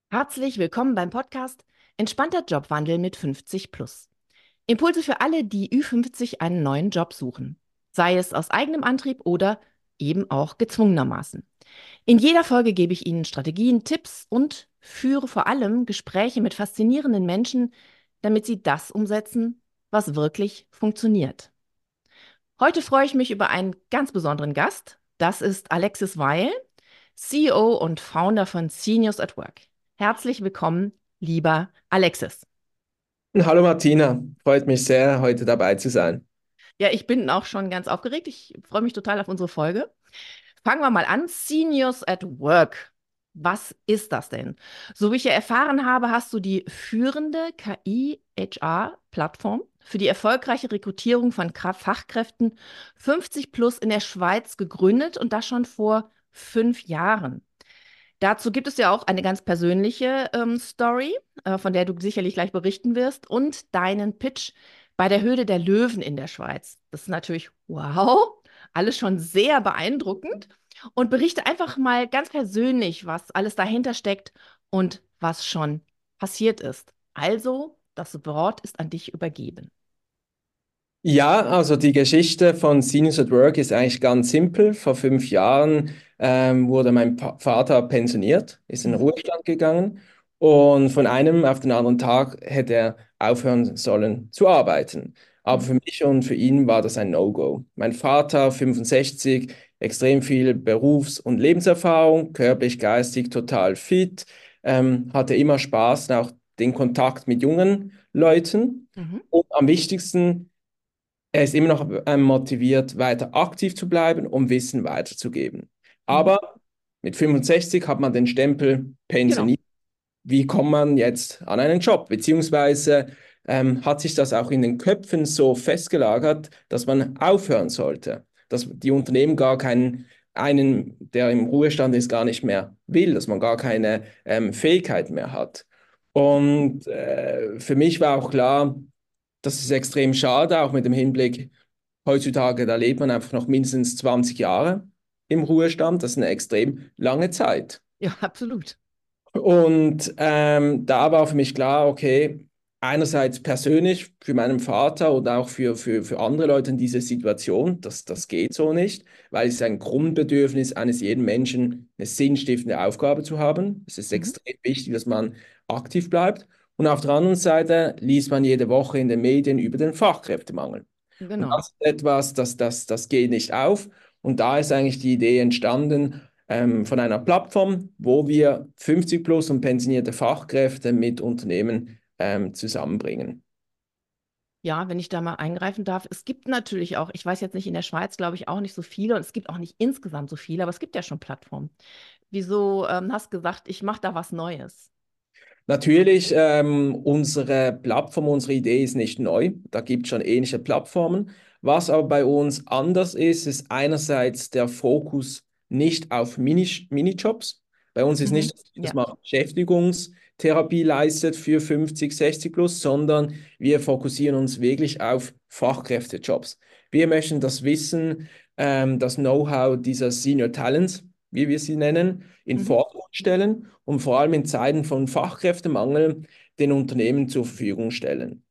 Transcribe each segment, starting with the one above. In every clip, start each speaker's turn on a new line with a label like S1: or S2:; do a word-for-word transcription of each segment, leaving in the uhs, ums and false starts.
S1: Herzlich willkommen beim Podcast Entspannter Jobwandel mit fünfzig plus. Impulse für alle, die Ü fünfzig einen neuen Job suchen. Sei es aus eigenem Antrieb oder eben auch gezwungenermaßen. In jeder Folge gebe ich Ihnen Strategien, Tipps und führe vor allem Gespräche mit faszinierenden Menschen, damit Sie das umsetzen, was wirklich funktioniert. Heute freue ich mich über einen ganz besonderen Gast. Das ist Alexis Weil, C E O und Founder von Seniors at Work. Herzlich willkommen, lieber Alexis.
S2: Hallo Martina, freut mich sehr, heute dabei zu sein.
S1: Ja, ich bin auch schon ganz aufgeregt. Ich freue mich total auf unsere Folge. Fangen wir mal an. Seniors at Work. Was ist das denn? So wie ich ja erfahren habe, hast du die führende K I-H R-Plattform für die erfolgreiche Rekrutierung von Kra- Fachkräften fünfzig plus in der Schweiz gegründet und das schon vor fünf Jahren. Dazu gibt es ja auch eine ganz persönliche ähm, Story, äh, von der du sicherlich gleich berichten wirst, und deinen Pitch bei der Höhle der Löwen in der Schweiz. Das ist natürlich wow, alles schon sehr beeindruckend. Und berichte einfach mal ganz persönlich, was alles dahinter steckt und was schon passiert ist. Also, das Wort ist an dich übergeben.
S2: Ja, also die Geschichte von Seniors at Work ist eigentlich ganz simpel. Vor fünf Jahren ähm, wurde mein Pa- Vater pensioniert, ist in den
S1: Mhm.
S2: Ruhestand gegangen und von einem auf den anderen Tag hätte er aufhören sollen zu arbeiten. Aber für
S1: Mhm.
S2: mich und für ihn war das ein No-Go. Mein Vater, fünfundsechzig, extrem viel Berufs- und Lebenserfahrung, körperlich, geistig total fit, ähm, hatte immer Spaß, auch den Kontakt mit jungen Leuten
S1: Mhm.
S2: und am wichtigsten, er ist immer noch ähm, motiviert, weiter aktiv zu bleiben, um Wissen weiterzugeben.
S1: Mhm.
S2: Aber mit fünfundsechzig hat man den Stempel
S1: Genau.
S2: pensioniert. Wie kommt man jetzt an einen Job? Beziehungsweise ähm, hat sich das auch in den Köpfen so festgelagert, dass man aufhören sollte, dass die Unternehmen gar keinen, einen, der im Ruhestand ist, gar nicht mehr will, dass man gar keine ähm, Fähigkeit mehr hat. Und äh, für mich war auch klar, das ist extrem schade, auch mit dem Hinblick, heutzutage, da lebt man einfach noch mindestens zwanzig Jahre im Ruhestand. Das ist eine extrem lange Zeit.
S1: Ja, absolut.
S2: Und ähm, da war für mich klar, okay, einerseits persönlich für meinen Vater und auch für, für, für andere Leute in dieser Situation, das, das geht so nicht, weil es ist ein Grundbedürfnis eines jeden Menschen, eine sinnstiftende Aufgabe zu haben. Es ist
S1: Mhm.
S2: extrem wichtig, dass man aktiv bleibt. Und auf der anderen Seite liest man jede Woche in den Medien über den Fachkräftemangel. Und
S1: Genau.
S2: das ist etwas, das, das, das geht nicht auf. Und da ist eigentlich die Idee entstanden, ähm, von einer Plattform, wo wir fünfzig plus und pensionierte Fachkräfte mit Unternehmen ähm, zusammenbringen.
S1: Ja, wenn ich da mal eingreifen darf, es gibt natürlich auch, ich weiß jetzt nicht, in der Schweiz glaube ich auch nicht so viele und es gibt auch nicht insgesamt so viele, aber es gibt ja schon Plattformen. Wieso ähm, hast gesagt, ich mache da was Neues?
S2: Natürlich, ähm, unsere Plattform, unsere Idee ist nicht neu. Da gibt es schon ähnliche Plattformen. Was aber bei uns anders ist, ist einerseits der Fokus nicht auf Mini Minijobs. Bei uns ist
S1: Mhm.
S2: nicht, dass
S1: Ja.
S2: man Beschäftigungstherapie leistet für fünfzig, sechzig plus, sondern wir fokussieren uns wirklich auf Fachkräftejobs. Wir möchten das Wissen, ähm, das Know-how dieser Senior Talents, wie wir sie nennen, in
S1: Mhm.
S2: Vordergrund stellen und vor allem in Zeiten von Fachkräftemangel den Unternehmen zur Verfügung stellen.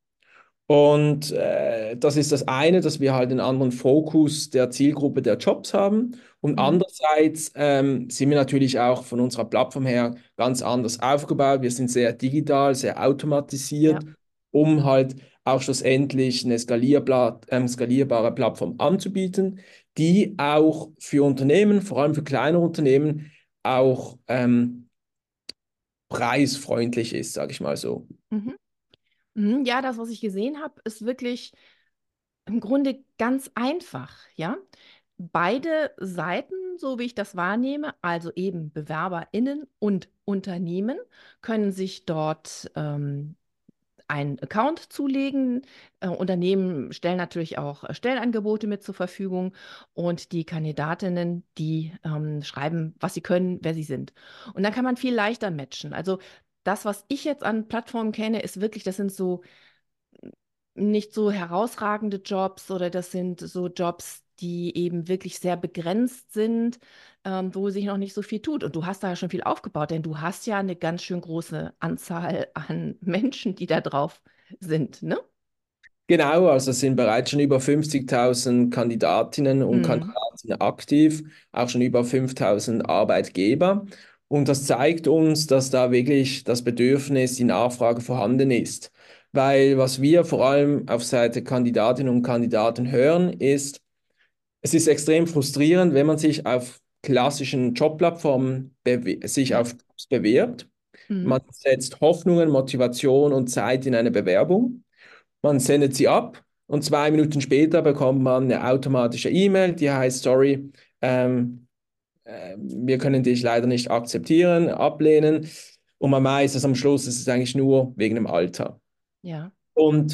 S2: Und äh, das ist das eine, dass wir halt einen anderen Fokus der Zielgruppe der Jobs haben. Und
S1: Mhm.
S2: andererseits ähm, sind wir natürlich auch von unserer Plattform her ganz anders aufgebaut. Wir sind sehr digital, sehr
S1: Ja.
S2: automatisiert, um halt auch schlussendlich eine skalierbare, ähm, skalierbare Plattform anzubieten, die auch für Unternehmen, vor allem für kleine Unternehmen, auch ähm, preisfreundlich ist, sage ich mal so.
S1: Mhm. Mhm. Ja, das, was ich gesehen habe, ist wirklich im Grunde ganz einfach, ja. Beide Seiten, so wie ich das wahrnehme, also eben BewerberInnen und Unternehmen, können sich dort ähm, einen Account zulegen. Äh, Unternehmen stellen natürlich auch äh, Stellenangebote mit zur Verfügung und die Kandidatinnen, die ähm, schreiben, was sie können, wer sie sind. Und dann kann man viel leichter matchen. Also das, was ich jetzt an Plattformen kenne, ist wirklich, das sind so nicht so herausragende Jobs oder das sind so Jobs, die eben wirklich sehr begrenzt sind, ähm, wo sich noch nicht so viel tut. Und du hast da ja schon viel aufgebaut, denn du hast ja eine ganz schön große Anzahl an Menschen, die da drauf sind, ne?
S2: Genau, also es sind bereits schon über fünfzigtausend Kandidatinnen und
S1: Mhm.
S2: Kandidaten aktiv, auch schon über fünftausend Arbeitgeber. Und das zeigt uns, dass da wirklich das Bedürfnis, die Nachfrage vorhanden ist. Weil was wir vor allem auf Seite Kandidatinnen und Kandidaten hören, ist, es ist extrem frustrierend, wenn man sich auf klassischen Jobplattformen bewe- sich
S1: Ja.
S2: auf Jobs bewirbt.
S1: Mhm.
S2: Man setzt Hoffnungen, Motivation und Zeit in eine Bewerbung. Man sendet sie ab und zwei Minuten später bekommt man eine automatische E-Mail, die heißt, sorry, ähm, äh, wir können dich leider nicht akzeptieren, ablehnen. Und man weiß, dass am Schluss ist es eigentlich nur wegen dem Alter.
S1: Ja.
S2: Und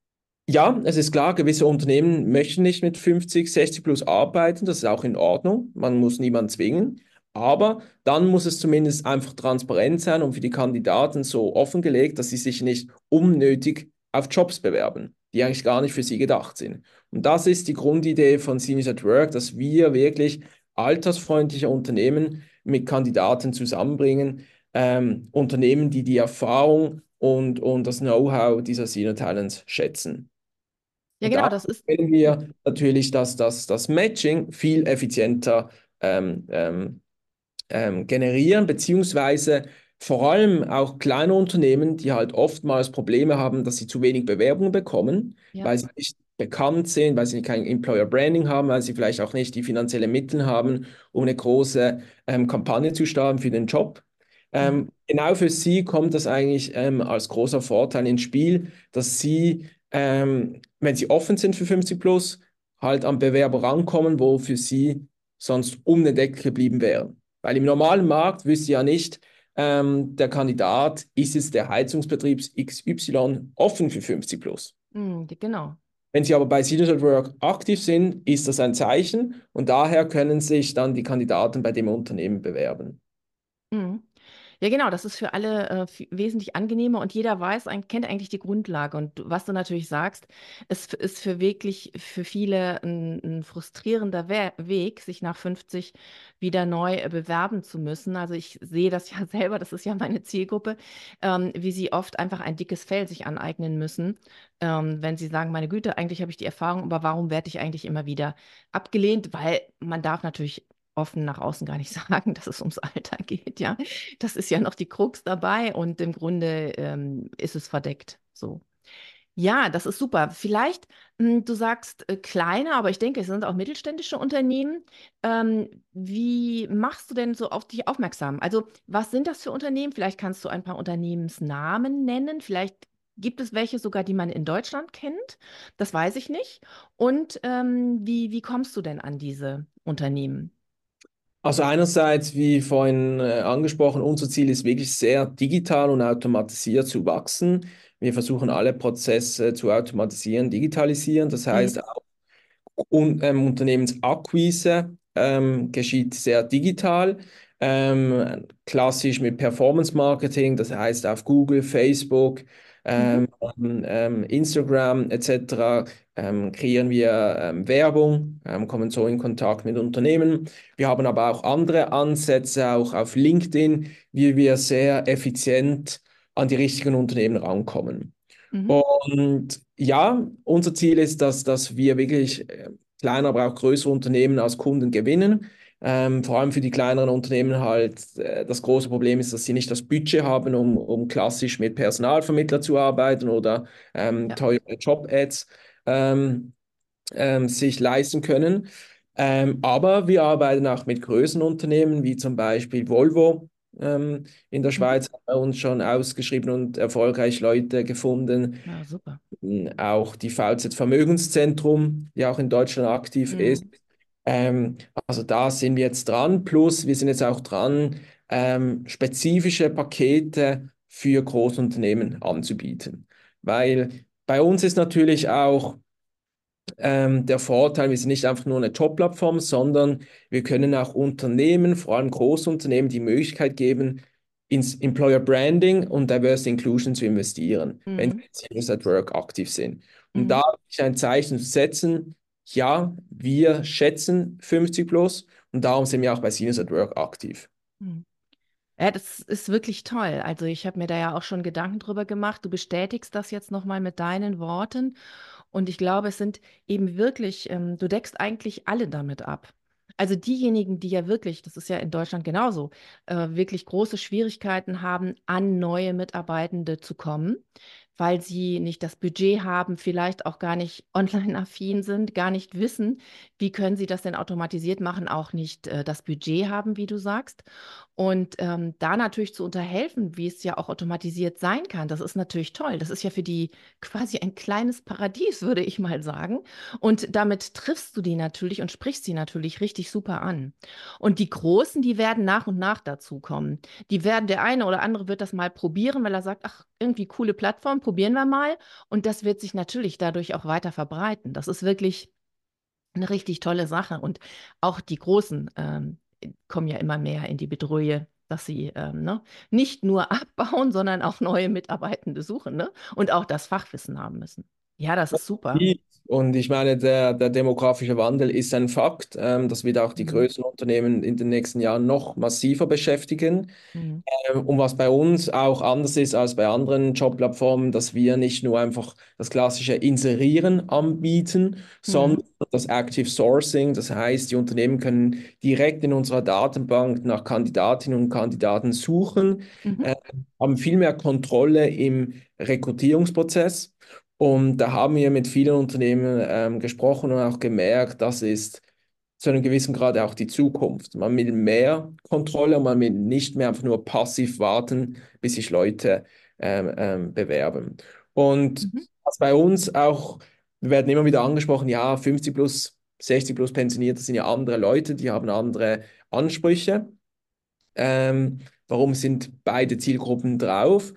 S2: ja, es ist klar, gewisse Unternehmen möchten nicht mit fünfzig, sechzig plus arbeiten. Das ist auch in Ordnung. Man muss niemanden zwingen. Aber dann muss es zumindest einfach transparent sein und für die Kandidaten so offengelegt, dass sie sich nicht unnötig auf Jobs bewerben, die eigentlich gar nicht für sie gedacht sind. Und das ist die Grundidee von Seniors at Work, dass wir wirklich altersfreundliche Unternehmen mit Kandidaten zusammenbringen. Ähm, Unternehmen, die die Erfahrung und, und das Know-how dieser Senior Talents schätzen.
S1: Ja,
S2: Und
S1: genau,
S2: da
S1: das ist.
S2: können
S1: Ja.
S2: wir natürlich das, das, das Matching viel effizienter ähm, ähm, ähm, generieren, beziehungsweise vor allem auch kleine Unternehmen, die halt oftmals Probleme haben, dass sie zu wenig Bewerbungen bekommen,
S1: Ja.
S2: weil sie nicht bekannt sind, weil sie kein Employer Branding haben, weil sie vielleicht auch nicht die finanziellen Mittel haben, um eine große ähm, Kampagne zu starten für den Job.
S1: Mhm.
S2: Ähm, genau für sie kommt das eigentlich ähm, als großer Vorteil ins Spiel, dass sie, ähm, wenn sie offen sind für fünfzig plus, halt an Bewerber rankommen, wo für sie sonst unentdeckt geblieben wären. Weil im normalen Markt wüsste ja nicht, ähm, der Kandidat, ist es der Heizungsbetrieb X Y offen für fünfzig plus.
S1: Mhm, genau.
S2: Wenn Sie aber bei Seniors at Work aktiv sind, ist das ein Zeichen und daher können sich dann die Kandidaten bei dem Unternehmen bewerben.
S1: Mhm. Ja, genau, das ist für alle äh, viel- wesentlich angenehmer und jeder weiß, ein- kennt eigentlich die Grundlage. Und du- was du natürlich sagst, es ist für wirklich für viele ein, ein frustrierender We Weg, sich nach fünfzig wieder neu äh, bewerben zu müssen. Also ich sehe das ja selber, das ist ja meine Zielgruppe, ähm, wie sie oft einfach ein dickes Fell sich aneignen müssen, ähm, wenn sie sagen, meine Güte, eigentlich habe ich die Erfahrung, aber warum werde ich eigentlich immer wieder abgelehnt? Weil man darf natürlich offen nach außen gar nicht sagen, dass es ums Alter geht, ja. Das ist ja noch die Krux dabei und im Grunde ähm, ist es verdeckt. So. Ja, das ist super. Vielleicht, mh, du sagst äh, kleine, aber ich denke, es sind auch mittelständische Unternehmen. Ähm, wie machst du denn so auf dich aufmerksam? Also, was sind das für Unternehmen? Vielleicht kannst du ein paar Unternehmensnamen nennen. Vielleicht gibt es welche sogar, die man in Deutschland kennt. Das weiß ich nicht. Und ähm, wie, wie kommst du denn an diese Unternehmen?
S2: Also einerseits, wie vorhin äh, angesprochen, unser Ziel ist wirklich sehr digital und automatisiert zu wachsen. Wir versuchen alle Prozesse zu automatisieren, digitalisieren. Das
S1: Mhm.
S2: heißt, und, ähm, Unternehmensakquise ähm, geschieht sehr digital, ähm, klassisch mit Performance Marketing, das heißt auf Google, Facebook,
S1: Mhm.
S2: ähm, ähm, Instagram et cetera ähm, kreieren wir ähm, Werbung, ähm, kommen so in Kontakt mit Unternehmen. Wir haben aber auch andere Ansätze, auch auf LinkedIn, wie wir sehr effizient an die richtigen Unternehmen rankommen.
S1: Mhm.
S2: Und ja, unser Ziel ist, dass, dass wir wirklich äh, kleine, aber auch größere Unternehmen als Kunden gewinnen. Ähm, vor allem für die kleineren Unternehmen halt, äh, das große Problem ist, dass sie nicht das Budget haben, um, um klassisch mit Personalvermittler zu arbeiten oder ähm,
S1: Ja.
S2: teure Job-Ads ähm, ähm, sich leisten können. Ähm, aber wir arbeiten auch mit größeren Unternehmen, wie zum Beispiel Volvo. Ähm, in der
S1: Mhm.
S2: Schweiz haben wir uns schon ausgeschrieben und erfolgreich Leute gefunden.
S1: Ja, super.
S2: Auch die V Z Vermögenszentrum, die auch in Deutschland aktiv ist.
S1: Mhm.
S2: Ähm, also da sind wir jetzt dran. Plus, wir sind jetzt auch dran, ähm, spezifische Pakete für Großunternehmen anzubieten. Weil bei uns ist natürlich auch ähm, der Vorteil, wir sind nicht einfach nur eine Jobplattform, sondern wir können auch Unternehmen, vor allem Großunternehmen, die Möglichkeit geben, ins Employer Branding und Diversity Inclusion zu investieren, wenn
S1: Mhm.
S2: sie in Seniors at Work aktiv sind. Und
S1: Mhm.
S2: da ist ein Zeichen zu setzen, ja, wir schätzen fünfzig plus Und darum sind wir auch bei Seniors at Work aktiv.
S1: Hm. Ja, das ist wirklich toll. Also ich habe mir da ja auch schon Gedanken drüber gemacht. Du bestätigst das jetzt nochmal mit deinen Worten. Und ich glaube, es sind eben wirklich, ähm, du deckst eigentlich alle damit ab. Also diejenigen, die ja wirklich, das ist ja in Deutschland genauso, äh, wirklich große Schwierigkeiten haben, an neue Mitarbeitende zu kommen, weil sie nicht das Budget haben, vielleicht auch gar nicht online-affin sind, gar nicht wissen, wie können sie das denn automatisiert machen, auch nicht äh, das Budget haben, wie du sagst. Und ähm, da natürlich zu unterhelfen, wie es ja auch automatisiert sein kann, das ist natürlich toll. Das ist ja für die quasi ein kleines Paradies, würde ich mal sagen. Und damit triffst du die natürlich und sprichst sie natürlich richtig super an. Und die Großen, die werden nach und nach dazukommen. Die werden, der eine oder andere wird das mal probieren, weil er sagt, ach, irgendwie coole Plattform, probieren wir mal. Und das wird sich natürlich dadurch auch weiter verbreiten. Das ist wirklich eine richtig tolle Sache. Und auch die Großen ähm, kommen ja immer mehr in die Bedrohung, dass sie ähm, ne, nicht nur abbauen, sondern auch neue Mitarbeitende suchen, ne? Und auch das Fachwissen haben müssen. Ja, das ist super.
S2: Und ich meine, der, der demografische Wandel ist ein Fakt. Ähm, das wird auch die
S1: Mhm.
S2: größeren Unternehmen in den nächsten Jahren noch massiver beschäftigen.
S1: Mhm.
S2: Ähm, Und was bei uns auch anders ist als bei anderen Jobplattformen, dass wir nicht nur einfach das klassische Inserieren anbieten,
S1: Mhm.
S2: sondern das Active Sourcing. Das heißt, die Unternehmen können direkt in unserer Datenbank nach Kandidatinnen und Kandidaten suchen,
S1: Mhm.
S2: äh, haben viel mehr Kontrolle im Rekrutierungsprozess. Und da haben wir mit vielen Unternehmen ähm, gesprochen und auch gemerkt, das ist zu einem gewissen Grad auch die Zukunft. Man will mehr Kontrolle und man will nicht mehr einfach nur passiv warten, bis sich Leute ähm, ähm, bewerben. Und
S1: Mhm.
S2: was bei uns auch, wir werden immer wieder angesprochen, ja, fünfzig plus, sechzig plus Pensionierte sind ja andere Leute, die haben andere Ansprüche. Ähm, warum sind beide Zielgruppen drauf?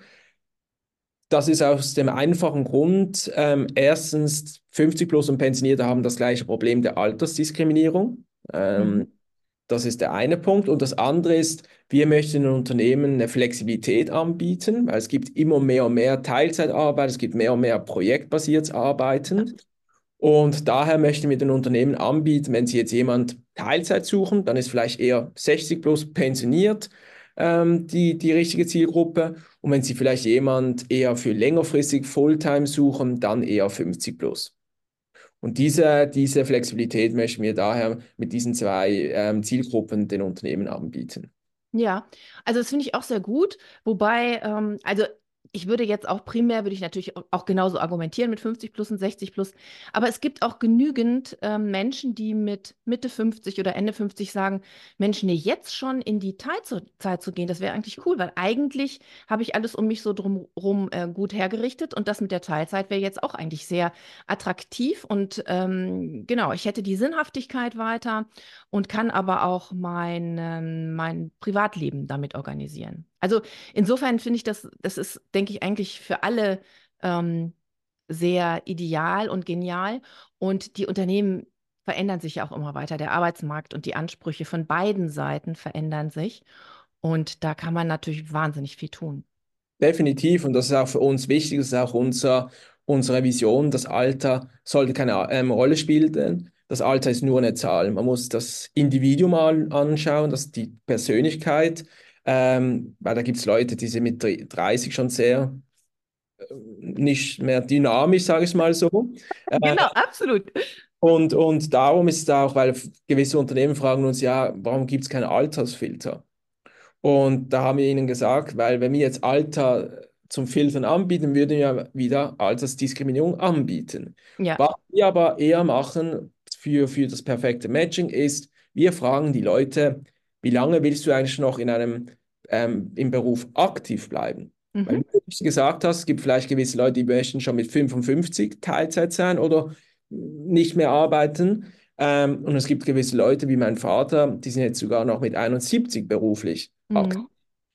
S2: Das ist aus dem einfachen Grund, ähm, erstens, fünfzig plus und Pensionierte haben das gleiche Problem der Altersdiskriminierung.
S1: Mhm.
S2: Ähm, das ist der eine Punkt. Und das andere ist, wir möchten den Unternehmen eine Flexibilität anbieten, weil es gibt immer mehr und mehr Teilzeitarbeit, es gibt mehr und mehr projektbasiertes
S1: Ja.
S2: Arbeiten. Und daher möchten wir den Unternehmen anbieten, wenn sie jetzt jemand Teilzeit suchen, dann ist vielleicht eher sechzig plus pensioniert ähm, die, die richtige Zielgruppe. Und wenn Sie vielleicht jemand eher für längerfristig Fulltime suchen, dann eher fünfzig plus. Und diese, diese Flexibilität möchten wir daher mit diesen zwei ähm, Zielgruppen den Unternehmen anbieten.
S1: Ja, also das finde ich auch sehr gut. Wobei, ähm, also ich würde jetzt auch primär, würde ich natürlich au- auch genauso argumentieren mit fünfzig plus und sechzig plus. Aber es gibt auch genügend ähm, Menschen, die mit Mitte fünfzig oder Ende fünfzig sagen, Mensch, nee, jetzt schon in die Teilzeit zu gehen, das wäre eigentlich cool, weil eigentlich habe ich alles um mich so drumherum äh, gut hergerichtet und das mit der Teilzeit wäre jetzt auch eigentlich sehr attraktiv und ähm, genau, ich hätte die Sinnhaftigkeit weiter und kann aber auch mein, ähm, mein Privatleben damit organisieren. Also insofern finde ich das, das ist, denke ich, eigentlich für alle ähm, sehr ideal und genial. Und die Unternehmen verändern sich ja auch immer weiter. Der Arbeitsmarkt und die Ansprüche von beiden Seiten verändern sich. Und da kann man natürlich wahnsinnig viel tun.
S2: Definitiv, und das ist auch für uns wichtig, das ist auch unser, unsere Vision. Das Alter sollte keine ähm, Rolle spielen. Das Alter ist nur eine Zahl. Man muss das Individuum mal anschauen, das die Persönlichkeit. Ähm, weil da gibt es Leute, die sind mit dreißig schon sehr äh, nicht mehr dynamisch, sage ich mal so. Äh,
S1: Genau, absolut.
S2: und, und darum ist es auch, weil gewisse Unternehmen fragen uns ja, warum gibt es keinen Altersfilter? Und da haben wir ihnen gesagt, weil wenn wir jetzt Alter zum Filtern anbieten, würden wir wieder Altersdiskriminierung anbieten.
S1: Ja.
S2: Was wir aber eher machen für, für das perfekte Matching ist, wir fragen die Leute, wie lange willst du eigentlich noch in einem, ähm, im Beruf aktiv bleiben? Weil,
S1: Mhm.
S2: wie du gesagt hast, es gibt vielleicht gewisse Leute, die möchten schon mit fünfundfünfzig Teilzeit sein oder nicht mehr arbeiten. Ähm, und es gibt gewisse Leute wie mein Vater, die sind jetzt sogar noch mit einundsiebzig beruflich aktiv.
S1: Mhm.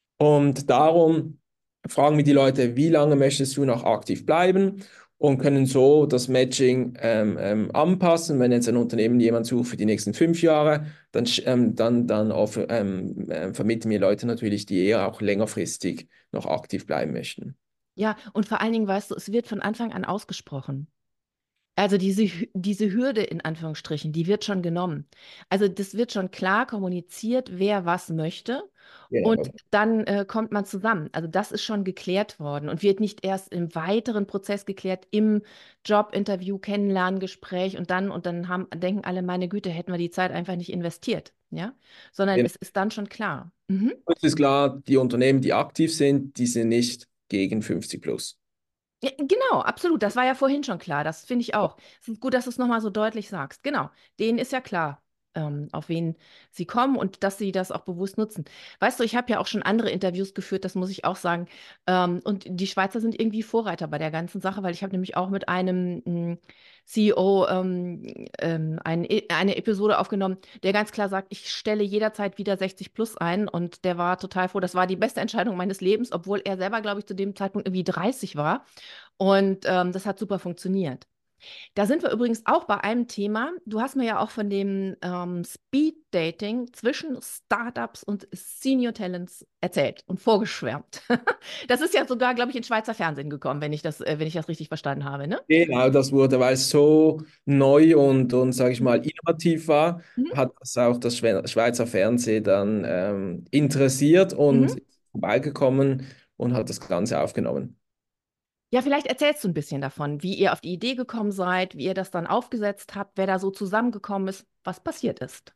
S2: Und darum fragen wir die Leute, wie lange möchtest du noch aktiv bleiben und können so das Matching ähm, ähm, anpassen. Wenn jetzt ein Unternehmen jemand sucht für die nächsten fünf Jahre, dann, sch- ähm, dann, dann auf, ähm, äh, vermitteln wir Leute natürlich, die eher auch längerfristig noch aktiv bleiben möchten.
S1: Ja, und vor allen Dingen, weißt du, es wird von Anfang an ausgesprochen. Also diese, Hü- diese Hürde in Anführungsstrichen, die wird schon genommen. Also das wird schon klar kommuniziert, wer was möchte. Und
S2: Genau.
S1: dann äh, kommt man zusammen. Also das ist schon geklärt worden und wird nicht erst im weiteren Prozess geklärt, im Jobinterview, Kennenlernen, Gespräch und dann und dann haben, denken alle, meine Güte, hätten wir die Zeit einfach nicht investiert, ja? Sondern
S2: Genau.
S1: es ist dann schon klar. Mhm.
S2: Es ist klar, die Unternehmen, die aktiv sind, die sind nicht gegen fünfzig plus.
S1: Ja, genau, absolut. Das war ja vorhin schon klar. Das finde ich auch. Es ist gut, dass du es nochmal so deutlich sagst. Genau, denen ist ja klar, ähm, auf wen sie kommen und dass sie das auch bewusst nutzen. Weißt du, ich habe ja auch schon andere Interviews geführt, das muss ich auch sagen. Ähm, und die Schweizer sind irgendwie Vorreiter bei der ganzen Sache, weil ich habe nämlich auch mit einem mh, C E O ähm, ähm, ein, E- eine Episode aufgenommen, der ganz klar sagt, ich stelle jederzeit wieder sechzig plus ein und der war total froh. Das war die beste Entscheidung meines Lebens, obwohl er selber, glaube ich, zu dem Zeitpunkt irgendwie dreißig war. Und ähm, das hat super funktioniert. Da sind wir übrigens auch bei einem Thema. Du hast mir ja auch von dem ähm, Speed Dating zwischen Startups und Senior Talents erzählt und vorgeschwärmt. Das ist ja sogar, glaube ich, in Schweizer Fernsehen gekommen, wenn ich das, äh, wenn ich das richtig verstanden habe, ne?
S2: Genau, das wurde, weil es so neu und, und sage ich
S1: Mhm.
S2: mal, innovativ war,
S1: Mhm.
S2: hat das auch das Schwe- Schweizer Fernsehen dann ähm, interessiert und
S1: Mhm.
S2: ist vorbeigekommen und hat das Ganze aufgenommen.
S1: Ja, vielleicht erzählst du ein bisschen davon, wie ihr auf die Idee gekommen seid, wie ihr das dann aufgesetzt habt, wer da so zusammengekommen ist, was passiert ist.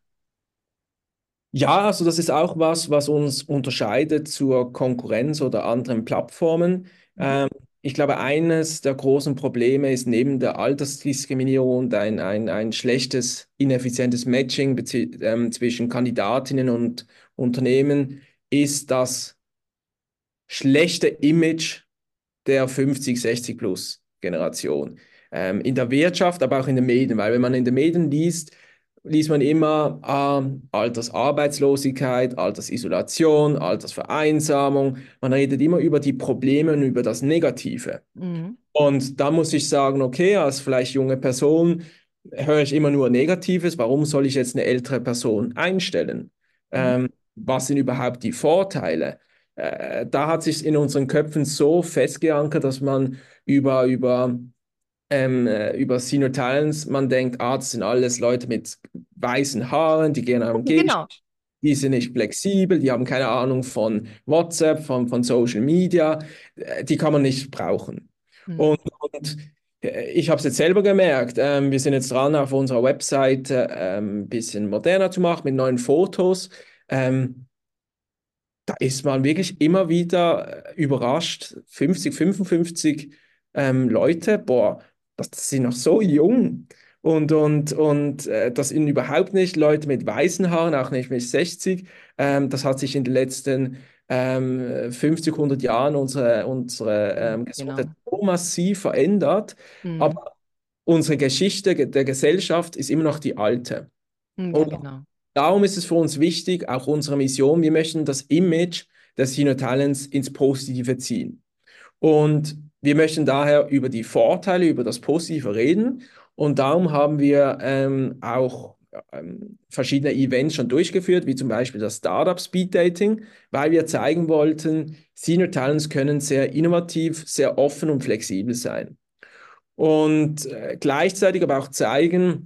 S2: Ja, also das ist auch was, was uns unterscheidet zur Konkurrenz oder anderen Plattformen.
S1: Mhm.
S2: Ähm, Ich glaube, eines der großen Probleme ist neben der Altersdiskriminierung und ein, ein, ein schlechtes, ineffizientes Matching bezie- ähm, zwischen Kandidatinnen und Unternehmen, ist das schlechte Image der fünfzig, sechzig plus Generation. Ähm, in der Wirtschaft, aber auch in den Medien, weil wenn man in den Medien liest, liest man immer ähm, Altersarbeitslosigkeit, Altersisolation, Altersvereinsamung. Man redet immer über die Probleme und über das Negative.
S1: Mhm.
S2: Und da muss ich sagen, okay, als vielleicht junge Person höre ich immer nur Negatives. Warum soll ich jetzt eine ältere Person einstellen?
S1: Mhm.
S2: Ähm, Was sind überhaupt die Vorteile? Äh, da hat sich in unseren Köpfen so festgeankert, dass man über, über ähm, äh, über Senior Talents, man denkt, ah, das sind alles Leute mit weißen Haaren, die gehen am Gehsteig,
S1: Genau.
S2: die sind nicht flexibel, die haben keine Ahnung von WhatsApp, von, von Social Media, äh, die kann man nicht brauchen.
S1: Mhm.
S2: Und, und äh, ich habe es jetzt selber gemerkt, ähm, wir sind jetzt dran, auf unserer Webseite ähm, ein bisschen moderner zu machen mit neuen Fotos. Ähm, Da ist man wirklich immer wieder äh, überrascht. fünfzig, fünfundfünfzig ähm, Leute, boah, das, das sind noch so jung. Und, und, und äh, das sind überhaupt nicht Leute mit weißen Haaren, auch nicht mit sechzig. Ähm, das hat sich in den letzten ähm, fünfzig, hundert Jahren unsere, unsere
S1: Mhm.
S2: ähm, Gesundheit
S1: Genau.
S2: so massiv verändert.
S1: Mhm.
S2: Aber unsere Geschichte der Gesellschaft ist immer noch die alte.
S1: Mhm. Ja,
S2: Und
S1: genau.
S2: darum ist es für uns wichtig, auch unsere Mission, wir möchten das Image des Senior Talents ins Positive ziehen. Und wir möchten daher über die Vorteile, über das Positive reden. Und darum haben wir ähm, auch ähm, verschiedene Events schon durchgeführt, wie zum Beispiel das Startup Speed Dating, weil wir zeigen wollten, Senior Talents können sehr innovativ, sehr offen und flexibel sein. Und äh, gleichzeitig aber auch zeigen,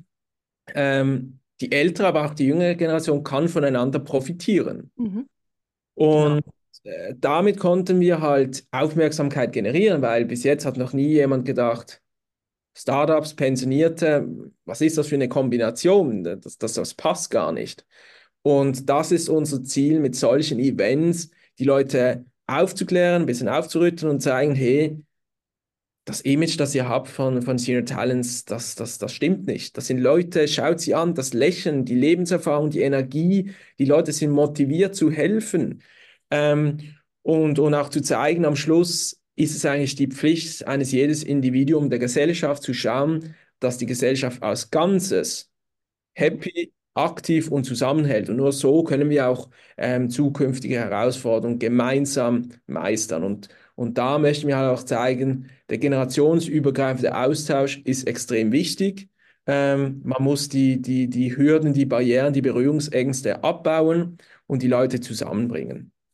S2: ähm, die ältere, aber auch die jüngere Generation kann voneinander profitieren.
S1: Mhm. Genau.
S2: Und äh, damit konnten wir halt Aufmerksamkeit generieren, weil bis jetzt hat noch nie jemand gedacht, Startups, Pensionierte, was ist das für eine Kombination? Das, das, das passt gar nicht. Und das ist unser Ziel mit solchen Events, die Leute aufzuklären, ein bisschen aufzurütteln und zeigen, hey, das Image, das ihr habt von, von Senior Talents, das, das, das stimmt nicht. Das sind Leute, schaut sie an, das Lächeln, die Lebenserfahrung, die Energie, die Leute sind motiviert zu helfen. Ähm, und, und auch zu zeigen, am Schluss ist es eigentlich die Pflicht eines jedes Individuums der Gesellschaft zu schauen, dass die Gesellschaft als Ganzes
S1: Mhm.
S2: happy, aktiv und zusammenhält. Und nur so können wir auch ähm, zukünftige Herausforderungen gemeinsam meistern. Und, und da möchten wir halt auch zeigen, der generationsübergreifende Austausch ist extrem wichtig. Ähm, man muss die, die, die Hürden, die Barrieren, die Berührungsängste abbauen und die Leute zusammenbringen.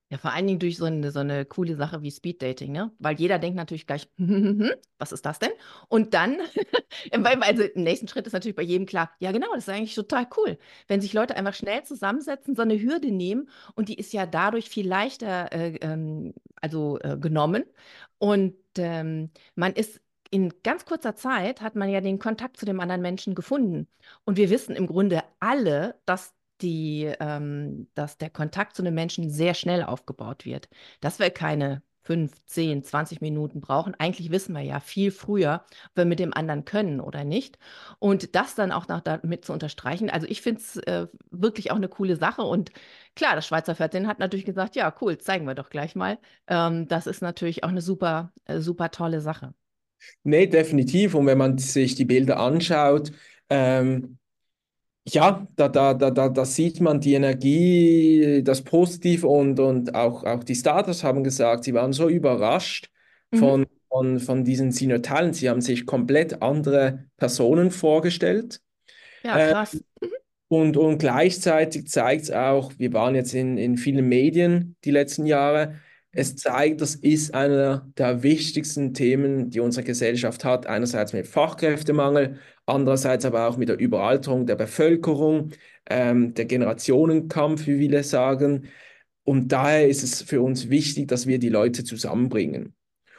S1: Ja, vor allen Dingen durch so eine, so eine coole Sache wie Speeddating, ne? Weil jeder denkt natürlich gleich, was ist das denn? Und dann, weil- also im nächsten Schritt ist natürlich bei jedem klar, ja genau, das ist eigentlich total cool. Wenn sich Leute einfach schnell zusammensetzen, so eine Hürde nehmen und die ist ja dadurch viel leichter äh, ähm, also äh, genommen. Und ähm, man ist in ganz kurzer Zeit hat man ja den Kontakt zu dem anderen Menschen gefunden. Und wir wissen im Grunde alle, dass die, ähm, dass der Kontakt zu einem Menschen sehr schnell aufgebaut wird. Dass wir keine fünf, zehn, zwanzig Minuten brauchen. Eigentlich wissen wir ja viel früher, ob wir mit dem anderen können oder nicht. Und das dann auch noch damit zu unterstreichen. Also ich finde es äh, wirklich auch eine coole Sache. Und klar, das Schweizer Fernsehen hat natürlich gesagt, ja, cool, zeigen wir doch gleich mal. Ähm, das ist natürlich auch eine super, äh, super tolle Sache.
S2: Nee, definitiv. Und wenn man sich die Bilder anschaut, ähm, ja, da, da, da, da, da sieht man die Energie, das Positive und, und auch, auch die Startups haben gesagt, sie waren so überrascht
S1: Mhm.
S2: von, von, von diesen Senior Talents. Sie haben sich komplett andere Personen vorgestellt.
S1: Ja,
S2: Äh,
S1: krass.
S2: und, und gleichzeitig zeigt es auch, wir waren jetzt in, in vielen Medien die letzten Jahre, es zeigt, das ist einer der wichtigsten Themen, die unsere Gesellschaft hat. Einerseits mit Fachkräftemangel, andererseits aber auch mit der Überalterung der Bevölkerung, ähm, der Generationenkampf, wie viele sagen. Und daher ist es für uns wichtig, dass wir die Leute zusammenbringen.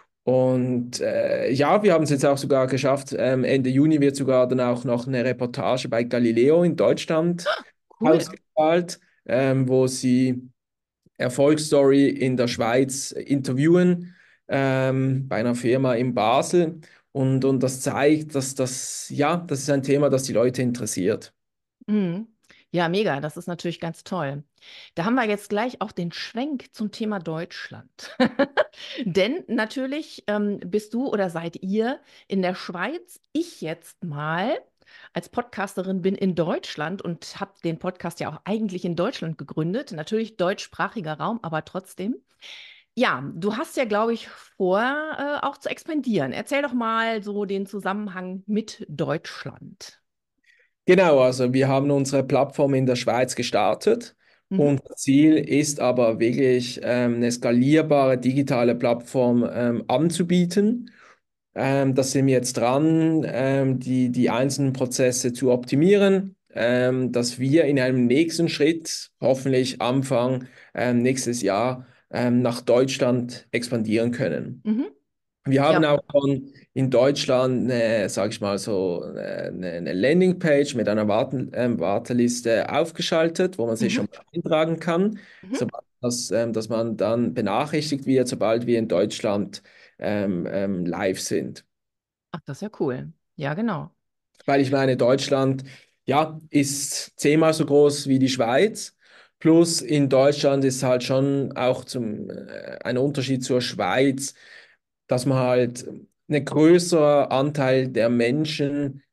S2: Und äh, ja, wir haben es jetzt auch sogar geschafft. Ähm, Ende Juni wird sogar dann auch noch eine Reportage bei Galileo in Deutschland
S1: Cool.
S2: ausgestrahlt, ähm, wo sie Erfolgsstory in der Schweiz interviewen, ähm, bei einer Firma in Basel. Und, und das zeigt, dass das, ja, das ist ein Thema, das die Leute interessiert.
S1: Mhm. Ja, mega, das ist natürlich ganz toll. Da haben wir jetzt gleich auch den Schwenk zum Thema Deutschland. Denn natürlich ähm, bist du oder seid ihr in der Schweiz. Ich jetzt mal als Podcasterin bin in Deutschland und habe den Podcast ja auch eigentlich in Deutschland gegründet. Natürlich deutschsprachiger Raum, aber trotzdem. Ja, du hast ja, glaube ich, vor, äh, auch zu expandieren. Erzähl doch mal so den Zusammenhang mit Deutschland.
S2: Genau, also wir haben unsere Plattform in der Schweiz gestartet
S1: Mhm.
S2: und das Ziel ist aber wirklich ähm, eine skalierbare digitale Plattform ähm, anzubieten. Ähm, da sind wir jetzt dran, ähm, die, die einzelnen Prozesse zu optimieren, ähm, dass wir in einem nächsten Schritt, hoffentlich Anfang ähm, nächstes Jahr, ähm, nach Deutschland expandieren können.
S1: Mhm.
S2: Wir haben
S1: Ja,
S2: auch schon in Deutschland eine, sag ich mal so, eine, eine Landingpage mit einer Warten, ähm, Warteliste aufgeschaltet, wo man sich
S1: mhm.
S2: schon mal eintragen kann,
S1: Mhm.
S2: sobald das, ähm, dass man dann benachrichtigt wird, sobald wir in Deutschland ähm, ähm, live sind.
S1: Ach, das ist ja cool. Ja, genau.
S2: Weil ich meine, Deutschland, ja, ist zehnmal so groß wie die Schweiz. Plus in Deutschland ist halt schon auch zum, äh, ein Unterschied zur Schweiz, dass man halt ein größerer Anteil der Menschen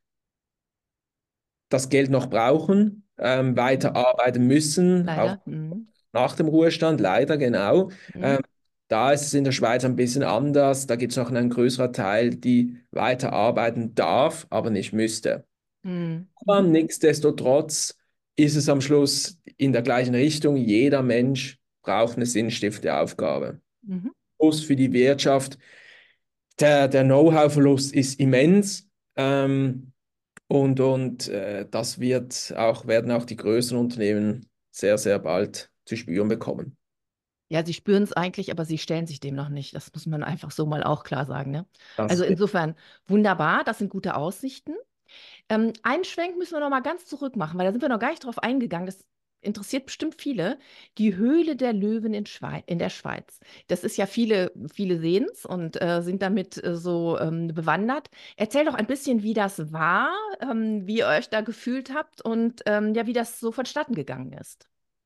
S2: das Geld noch brauchen, ähm, weiter
S1: Mhm.
S2: arbeiten müssen, auch
S1: Leider. Mhm.
S2: nach dem Ruhestand, leider genau.
S1: Mhm.
S2: Ähm, Da ist es in der Schweiz ein bisschen anders. Da gibt es noch einen größeren Teil, die weiter arbeiten darf, aber nicht müsste.
S1: Mhm.
S2: Aber
S1: Mhm.
S2: nichtsdestotrotz ist es am Schluss in der gleichen Richtung. Jeder Mensch braucht eine sinnstiftende Aufgabe.
S1: Mhm.
S2: Plus für die Wirtschaft, der, der Know-how-Verlust ist immens. Ähm, und und äh, das wird auch, werden auch die größeren Unternehmen sehr, sehr bald zu spüren bekommen.
S1: Ja, sie spüren es eigentlich, aber sie stellen sich dem noch nicht. Das muss man einfach so mal auch klar sagen, ne?
S2: Das
S1: Also
S2: ist
S1: insofern wunderbar, das sind gute Aussichten. Ähm, einen Schwenk müssen wir noch mal ganz zurück machen, weil da sind wir noch gar nicht drauf eingegangen. Das interessiert bestimmt viele. Die Höhle der Löwen in, Schwei in der Schweiz. Das ist ja viele, viele sehen es und äh, sind damit äh, so ähm, bewandert. Erzähl doch ein bisschen, wie das war, ähm, wie ihr euch da gefühlt habt und ähm, ja, wie das so vonstatten gegangen ist.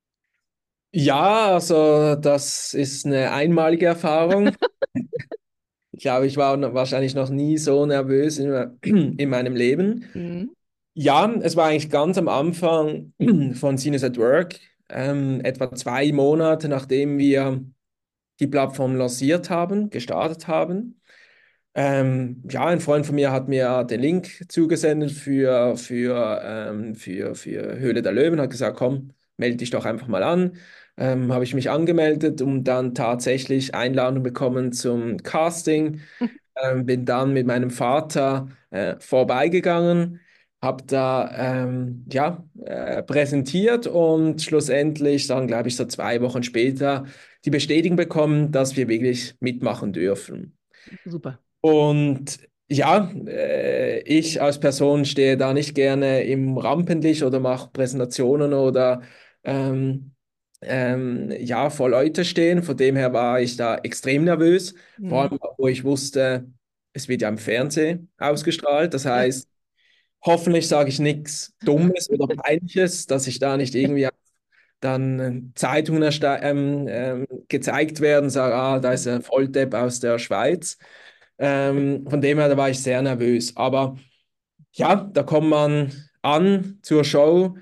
S2: ja, also das ist eine einmalige Erfahrung. Ich glaube, ich war noch, wahrscheinlich noch nie so nervös in, in meinem Leben.
S1: Mhm.
S2: Ja, es war eigentlich ganz am Anfang von Sinus at Work, ähm, etwa zwei Monate nachdem wir die Plattform lanciert haben, gestartet haben. Ähm, ja, ein Freund von mir hat mir den Link zugesendet für, für, ähm, für, für Höhle der Löwen, hat gesagt, komm, melde dich doch einfach mal an. ähm, habe ich mich angemeldet und dann tatsächlich Einladung bekommen zum Casting. Ähm, bin dann mit meinem Vater äh, vorbeigegangen, habe da ähm, ja, äh, präsentiert und schlussendlich dann, glaube ich, so zwei Wochen später die Bestätigung bekommen, dass wir wirklich mitmachen dürfen.
S1: Super.
S2: Und ja, äh, ich als Person stehe da nicht gerne im Rampenlicht oder mache Präsentationen oder ähm, ähm, ja, vor Leute stehen. Von dem her war ich da extrem nervös, vor
S1: Mhm.
S2: allem, wo ich wusste, es wird ja im Fernsehen ausgestrahlt. Das
S1: Ja.
S2: heißt, hoffentlich sage ich nichts Dummes oder Peinliches, dass ich da nicht irgendwie dann äh, Zeitungen ersta- ähm, ähm, gezeigt werden, sage, ah, da ist ein Volldepp aus der Schweiz. Ähm, von dem her, da war ich sehr nervös. Aber ja, da kommt man an zur Show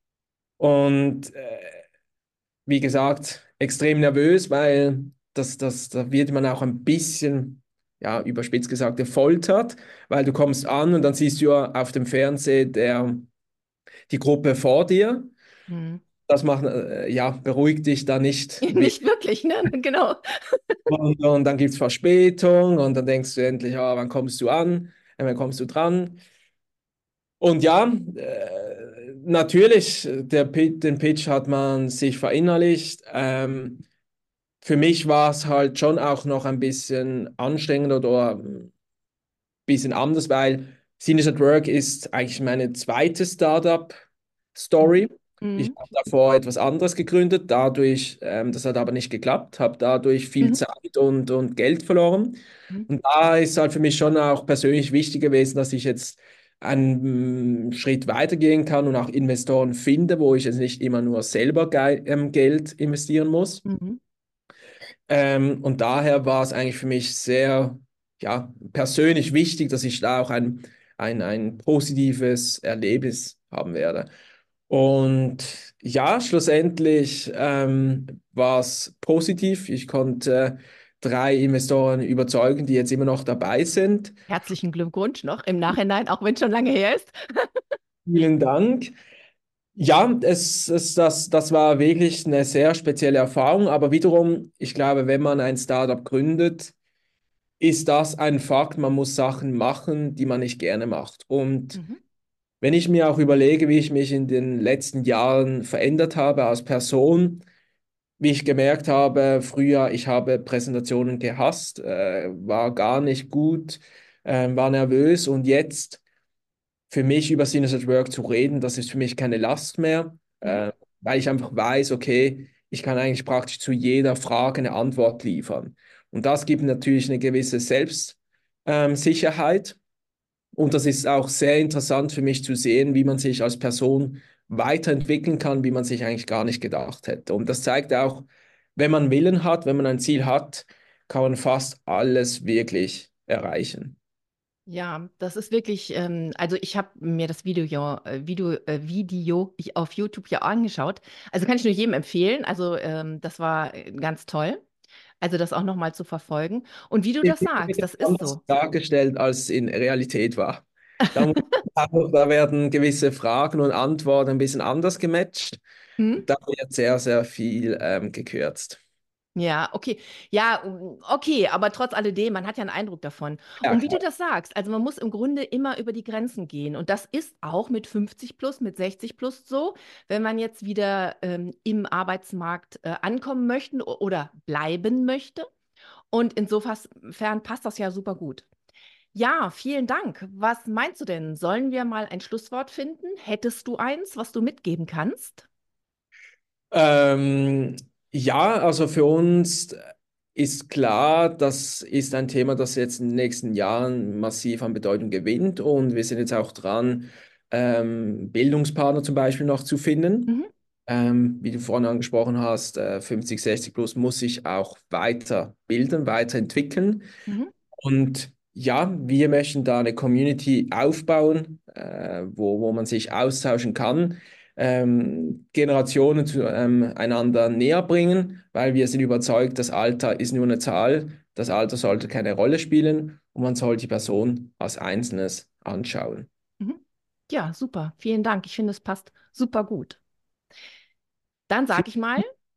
S2: und äh, wie gesagt, extrem nervös, weil das, das, da wird man auch ein bisschen, ja, überspitzt gesagt, gefoltert, weil du kommst an und dann siehst du ja auf dem Fernsehen der, die Gruppe vor dir.
S1: Mhm.
S2: Das macht, äh, ja, beruhigt dich da nicht.
S1: Nicht wirklich, ne? Genau.
S2: Und, und dann gibt es Verspätung und dann denkst du endlich, ah, wann kommst du an? Äh, Wann kommst du dran? Und ja, äh, natürlich, der, Pi- den Pitch hat man sich verinnerlicht. Ähm, für mich war es halt schon auch noch ein bisschen anstrengend oder ein bisschen anders, weil Seniors at Work ist eigentlich meine zweite Startup-Story.
S1: Mhm.
S2: Ich
S1: Mhm.
S2: habe davor etwas anderes gegründet, dadurch, ähm, das hat aber nicht geklappt, habe dadurch viel
S1: Mhm.
S2: Zeit und, und Geld verloren.
S1: Mhm.
S2: Und da ist halt für mich schon auch persönlich wichtig gewesen, dass ich jetzt einen mm, Schritt weitergehen kann und auch Investoren finde, wo ich jetzt nicht immer nur selber Gei- ähm, Geld investieren muss.
S1: Mhm.
S2: Ähm, und daher war es eigentlich für mich sehr, ja, persönlich wichtig, dass ich da auch ein, ein, ein positives Erlebnis haben werde. Und ja, schlussendlich ähm, war es positiv. Ich konnte drei Investoren überzeugen, die jetzt immer noch dabei sind.
S1: Herzlichen Glückwunsch noch im Nachhinein, auch wenn es schon lange her ist.
S2: Vielen Dank. Ja, es, es, das, das war wirklich eine sehr spezielle Erfahrung, aber wiederum, ich glaube, wenn man ein Startup gründet, ist das ein Fakt. Man muss Sachen machen, die man nicht gerne macht. Und
S1: Mhm.
S2: wenn ich mir auch überlege, wie ich mich in den letzten Jahren verändert habe als Person, wie ich gemerkt habe, früher, ich habe Präsentationen gehasst, äh, war gar nicht gut, äh, war nervös und jetzt für mich über Sinus at Work zu reden, das ist für mich keine Last mehr,
S1: Mhm.
S2: äh, weil ich einfach weiß, okay, ich kann eigentlich praktisch zu jeder Frage eine Antwort liefern. Und das gibt natürlich eine gewisse Selbstsicherheit. Ähm, Sicherheit. Und das ist auch sehr interessant für mich zu sehen, wie man sich als Person weiterentwickeln kann, wie man sich eigentlich gar nicht gedacht hätte. Und das zeigt auch, wenn man Willen hat, wenn man ein Ziel hat, kann man fast alles wirklich erreichen.
S1: Ja, das ist wirklich, ähm, also ich habe mir das Video, ja, äh, Video, äh, Video ich auf YouTube ja angeschaut. Also kann ich nur jedem empfehlen. Also ähm, das war äh, ganz toll. Also das auch nochmal zu verfolgen. Und wie du das sagst, das ist
S2: Anders
S1: so.
S2: dargestellt, als es in Realität war. Da, muss- da werden gewisse Fragen und Antworten ein bisschen anders gematcht.
S1: Hm?
S2: Da wird sehr, sehr viel ähm, gekürzt.
S1: Ja, okay. Ja, um, okay, aber trotz alledem, man hat ja einen Eindruck davon.
S2: Ja,
S1: Und wie du
S2: klar.
S1: das sagst, also man muss im Grunde immer über die Grenzen gehen. Und das ist auch mit fünfzig plus, mit sechzig plus so, wenn man jetzt wieder ähm, im Arbeitsmarkt äh, ankommen möchte o- oder bleiben möchte. Und insofern passt das ja super gut. Ja, vielen Dank. Was meinst du denn? Sollen wir mal ein Schlusswort finden? Hättest du eins, was du mitgeben kannst?
S2: Ähm, ja, also für uns ist klar, das ist ein Thema, das jetzt in den nächsten Jahren massiv an Bedeutung gewinnt und wir sind jetzt auch dran, ähm, Bildungspartner zum Beispiel noch zu finden.
S1: Mhm,
S2: Ähm, wie du vorhin angesprochen hast, äh, fünfzig, sechzig plus muss sich auch weiterbilden, weiterentwickeln.
S1: mhm,
S2: Und ja, wir möchten da eine Community aufbauen, äh, wo, wo man sich austauschen kann, ähm, Generationen zu, ähm, einander näher bringen, weil wir sind überzeugt, das Alter ist nur eine Zahl, das Alter sollte keine Rolle spielen und man soll die Person als Einzelnes anschauen.
S1: mhm. Ja, super. Vielen Dank. Ich finde, es passt super gut. Dann sage ich mal.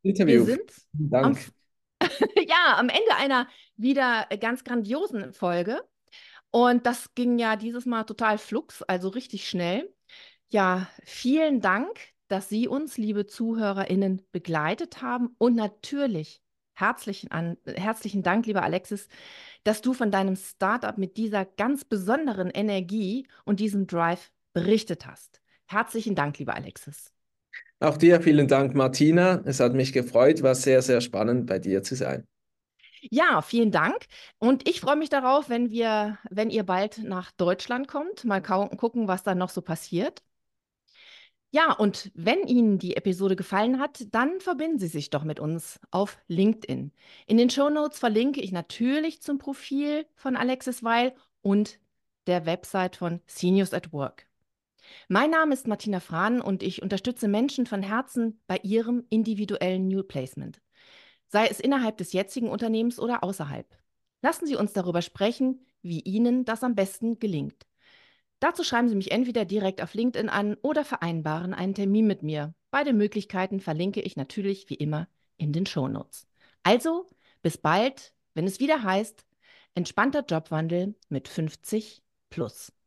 S1: Wir
S2: Interview. Vielen
S1: sind am,
S2: Dank.
S1: ja, am Ende einer wieder ganz grandiosen Folge. Und das ging ja dieses Mal total flugs, also richtig schnell. Ja, vielen Dank, dass Sie uns, liebe ZuhörerInnen, begleitet haben. Und natürlich herzlichen, an, herzlichen Dank, lieber Alexis, dass du von deinem Startup mit dieser ganz besonderen Energie und diesem Drive berichtet hast. Herzlichen Dank, lieber Alexis.
S2: Auch dir vielen Dank, Martina. Es hat mich gefreut, war sehr, sehr spannend, bei dir zu sein.
S1: Ja, vielen Dank. Und ich freue mich darauf, wenn wir, wenn ihr bald nach Deutschland kommt, mal kau- gucken, was da noch so passiert. Ja, und wenn Ihnen die Episode gefallen hat, dann verbinden Sie sich doch mit uns auf LinkedIn. In den Shownotes verlinke ich natürlich zum Profil von Alexis Weil und der Website von Seniors at Work. Mein Name ist Martina Frahn und ich unterstütze Menschen von Herzen bei ihrem individuellen New Placement, sei es innerhalb des jetzigen Unternehmens oder außerhalb. Lassen Sie uns darüber sprechen, wie Ihnen das am besten gelingt. Dazu schreiben Sie mich entweder direkt auf LinkedIn an oder vereinbaren einen Termin mit mir. Beide Möglichkeiten verlinke ich natürlich wie immer in den Shownotes. Also, bis bald, wenn es wieder heißt, entspannter Jobwandel mit fünfzig plus.